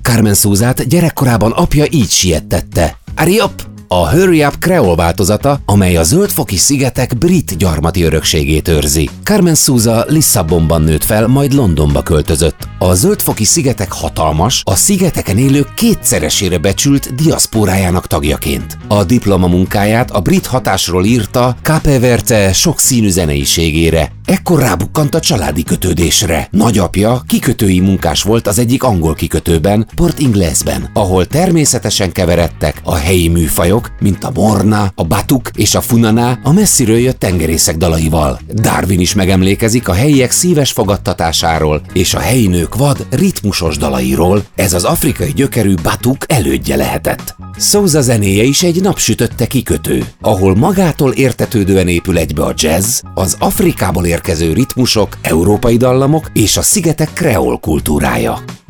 Carmen Sousát gyerekkorában apja így siettette: Hurry up! A Hurry Up kreol változata, amely a Zöld-foki szigetek brit gyarmati örökségét őrzi. Carmen Sousa Lisszabonban nőtt fel, majd Londonba költözött. A Zöld-foki szigetek hatalmas, a szigeteken élők kétszeresére becsült diaszpórájának tagjaként. A diplomamunkáját a brit hatásról írta Cape Verde sokszínű zeneiségére. Ekkor rábukkant a családi kötődésre. Nagyapja kikötői munkás volt az egyik angol kikötőben, Port Inglesben, ahol természetesen keveredtek a helyi műfajok, mint a morna, a batuk és a funaná a messziről jött tengerészek dalaival. Darwin is megemlékezik a helyiek szíves fogadtatásáról és a helyi nők vad, ritmusos dalairól, ez az afrikai gyökerű batuk elődje lehetett. Sousa zenéje is egy napsütötte kikötő, ahol magától értetődően épül egybe a jazz, az Afrikából érkező ritmusok, európai dallamok és a szigetek kreol kultúrája.